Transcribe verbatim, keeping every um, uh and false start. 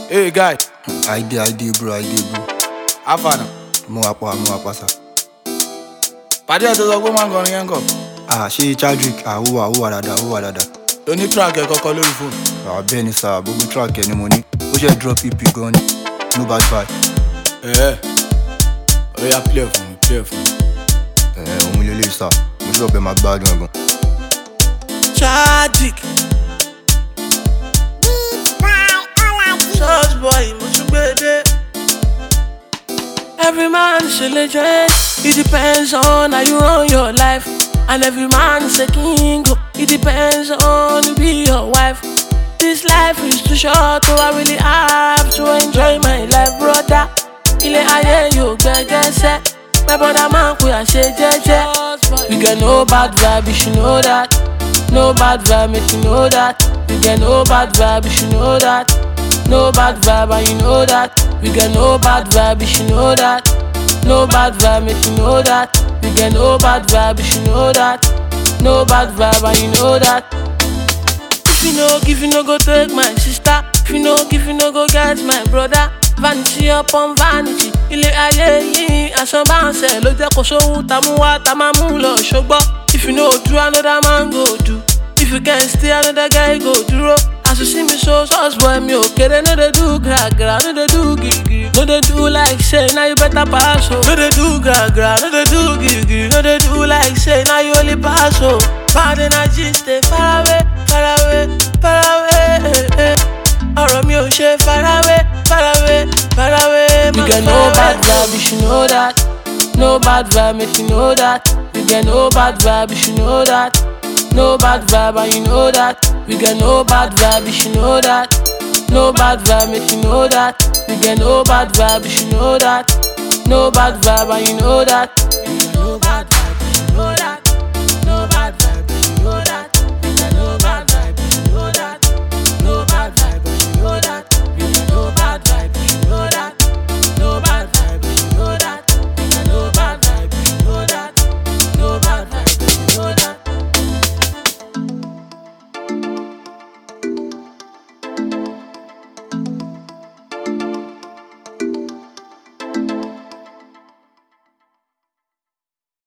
Hey guy, I did, I did, bro, I did, bro. how far now? Mo apa, mo apa, sir. Pàdé ẹ̀ tó sọ pé máa ń kọrin yẹn kọ̀. Ah, ṣé Chadrick, ah, ó wà, ó wà dáadáa, ó wà dáadáa. O ní track ẹ̀ kọ́kọ́ lórí fóònù. Ah, bẹ́ẹ̀ ni sir, gbogbo track ẹ̀ ni mo ní. Ó ṣe drop E P gan ni, no bad vibe. Ẹ̀ẹ́ ó yá play fún mi, play fún mi. Ẹ̀ òun lélẹ̀ sir, mo ṣọ́ pé máa gbádùn ẹ̀ gan. Chadrick, Church boy, mo tún gbé dé. Every man is a legend. It depends on how you run your life. And every man is a king. It depends on who be your wife. This life is too short, so I really have to enjoy my life, brother. Ilé ayé yóò gbẹ́gẹ́sẹ́. My brother man kò yà ṣe jẹ́jẹ́. You get no bad vibe, you should know that. No bad vibe, make you know that. You get no bad vibe, you should know that. No bad vibe, and you know that. We get no bad vibe, you should know that. No bad vibe, make you know that. We get no bad vibe, you should know that. No bad vibe, and you know that. If you know, if you no go take my sister. If you know, if you no go get my brother. Vanity upon vanity. Ilé ayé yìí, aṣọ bá ń ṣe ló jẹ́ kó sóhun tá mú wá tá máa mú lọ ṣọgbọ́. If you know do, another man go do. If you can't stay, another guy go dúró. As you see me so sauce boy, me okay, they no they do gra gra, no they do gigi, no they do like say, now you better pass oh. No they do gra gra, no they do gigi, no they do like say, now you only pass oh. Bad energy stay far away, far away, far away, eh, eh. Ọ̀rọ̀ mi ò ṣe far away, far away, far away. You get no bad vibe, you should know that. No bad vibe, make you know that. You get no bad vibe, you should know that. No bad vibe, and you know that. We get no bad vibe, you should know that. No bad vibe, make you know that. We get no bad vibe, you should know that. No bad vibe, and you know that.